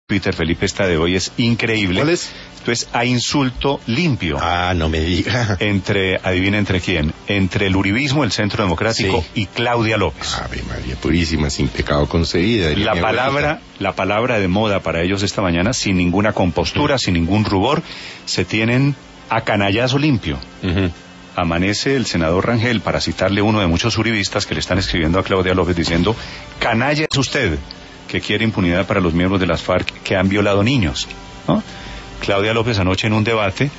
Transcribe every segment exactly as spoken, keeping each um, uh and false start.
Twitter, Felipe, esta de hoy es increíble. ¿Cuál es? Entonces, a insulto limpio. Ah, no me diga. Entre, adivina entre quién, entre el uribismo, el Centro Democrático, sí, y Claudia López. Ave María Purísima, sin pecado concebida. La palabra, la palabra de moda para ellos esta mañana, sin ninguna compostura, sí, sin ningún rubor, se tienen a canallazo limpio. Uh-huh. Amanece el senador Rangel, para citarle uno de muchos uribistas que le están escribiendo a Claudia López diciendo: canalla es usted, que quiere impunidad para los miembros de las FARC que han violado niños, ¿no? Claudia López anoche en un debate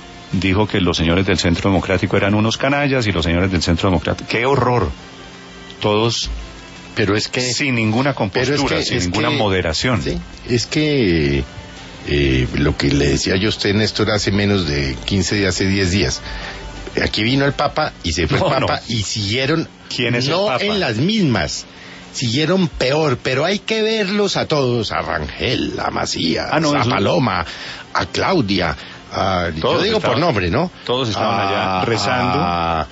dijo que los señores del Centro Democrático eran unos canallas y los señores del Centro Democrático... ¡Qué horror! Todos, pero es que sin ninguna compostura, es que, sin es ninguna que, moderación. Sí, es que eh, lo que le decía yo a usted, Néstor, hace menos de quince días, hace diez días... Aquí vino el Papa y se fue no, el Papa no. y siguieron... ¿Quién es no el Papa? En las mismas... Siguieron peor, pero hay que verlos a todos, a Rangel, a Macías, ah, no, a Paloma, a Claudia, a, yo digo estaban, por nombre, ¿no? Todos estaban a, allá rezando. A,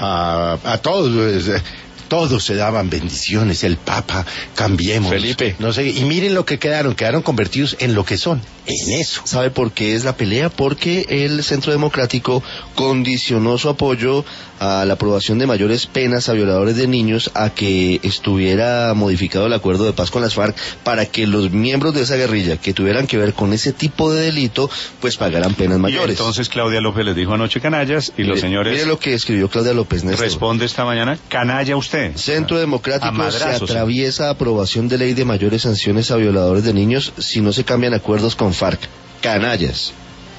a, a todos, todos se daban bendiciones, el Papa, cambiemos. Felipe. No sé, y miren lo que quedaron, quedaron convertidos en lo que son, en eso. ¿Sabe por qué es la pelea? Porque el Centro Democrático condicionó su apoyo a la aprobación de mayores penas a violadores de niños a que estuviera modificado el acuerdo de paz con las FARC para que los miembros de esa guerrilla que tuvieran que ver con ese tipo de delito pues pagaran penas mayores. Y entonces Claudia López les dijo anoche canallas y mire, los señores... Mire lo que escribió Claudia López, Néstor. Responde esta mañana: canalla usted. Centro Democrático se atraviesa aprobación de ley de mayores sanciones a violadores de niños si no se cambian acuerdos con FARC. Canallas.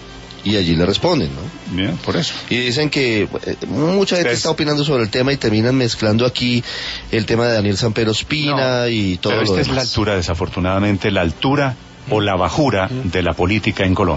Y allí le responden, ¿no? Bien, por eso. Y dicen que eh, mucha gente Ustedes... está opinando sobre el tema y terminan mezclando aquí el tema de Daniel Samper Ospina no, y todo pero lo esta demás. es la altura, desafortunadamente, la altura o la bajura de la política en Colombia.